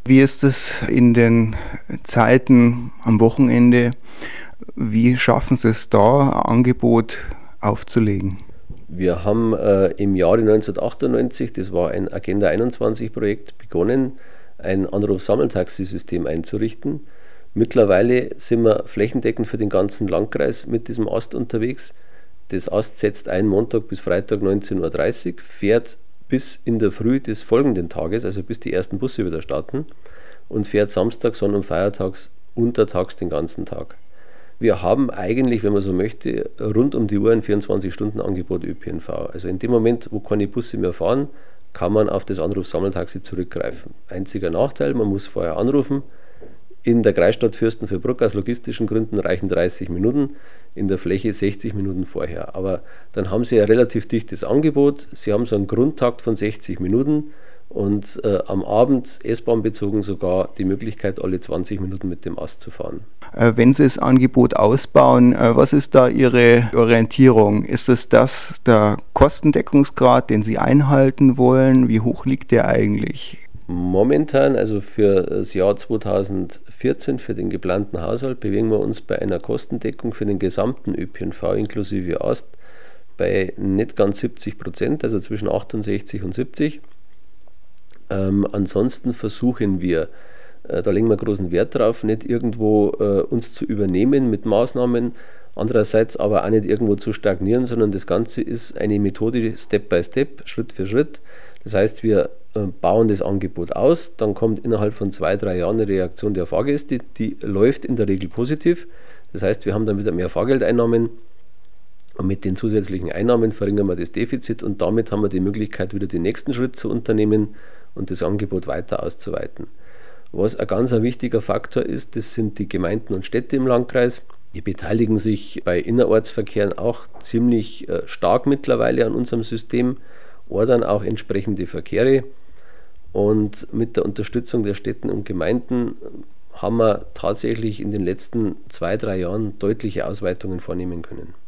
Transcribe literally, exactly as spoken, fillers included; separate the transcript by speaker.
Speaker 1: Wie ist es in den Zeiten am Wochenende? Wie schaffen Sie es da, ein Angebot aufzulegen?
Speaker 2: Wir haben äh, im Jahre neunzehnhundertachtundneunzig, das war ein Agenda einundzwanzig Projekt, begonnen, ein Anruf-Sammeltaxi-System einzurichten. Mittlerweile sind wir flächendeckend für den ganzen Landkreis mit diesem Ast unterwegs. Das Ast setzt ein Montag bis Freitag neunzehn Uhr dreißig, fährt bis in der Früh des folgenden Tages, also bis die ersten Busse wieder starten, und fährt Samstag, Sonn- und Feiertags untertags den ganzen Tag. Wir haben eigentlich, wenn man so möchte, rund um die Uhr ein vierundzwanzig-Stunden-Angebot Ö P N V. Also in dem Moment, wo keine Busse mehr fahren, kann man auf das Anruf-Sammeltaxi zurückgreifen. Einziger Nachteil, man muss vorher anrufen. In der Kreisstadt Fürstenfeldbruck aus logistischen Gründen reichen dreißig Minuten, in der Fläche sechzig Minuten vorher. Aber dann haben Sie ein relativ dichtes Angebot, Sie haben so einen Grundtakt von sechzig Minuten und äh, am Abend S-Bahn bezogen sogar die Möglichkeit, alle zwanzig Minuten mit dem Ast zu fahren.
Speaker 1: Äh, Wenn Sie das Angebot ausbauen, äh, was ist da Ihre Orientierung? Ist es das der Kostendeckungsgrad, den Sie einhalten wollen? Wie hoch liegt der eigentlich?
Speaker 2: Momentan, also für das Jahr zweitausendvierzehn, für den geplanten Haushalt, bewegen wir uns bei einer Kostendeckung für den gesamten Ö P N V inklusive Ast bei nicht ganz siebzig Prozent, also zwischen achtundsechzig und siebzig. Ähm, ansonsten versuchen wir, äh, da legen wir großen Wert drauf, nicht irgendwo äh, uns zu übernehmen mit Maßnahmen, andererseits aber auch nicht irgendwo zu stagnieren, sondern das Ganze ist eine Methode Step by Step, Schritt für Schritt. Das heißt, wir äh, bauen das Angebot aus, dann kommt innerhalb von zwei, drei Jahren eine Reaktion der Fahrgäste, die läuft in der Regel positiv. Das heißt, wir haben dann wieder mehr Fahrgeldeinnahmen und mit den zusätzlichen Einnahmen verringern wir das Defizit und damit haben wir die Möglichkeit, wieder den nächsten Schritt zu unternehmen und das Angebot weiter auszuweiten. Was ein ganz ein wichtiger Faktor ist, das sind die Gemeinden und Städte im Landkreis. Die beteiligen sich bei Innerortsverkehren auch ziemlich äh, stark mittlerweile an unserem System, ordern auch entsprechende Verkehre. Und mit der Unterstützung der Städte und Gemeinden haben wir tatsächlich in den letzten zwei, drei Jahren deutliche Ausweitungen vornehmen können.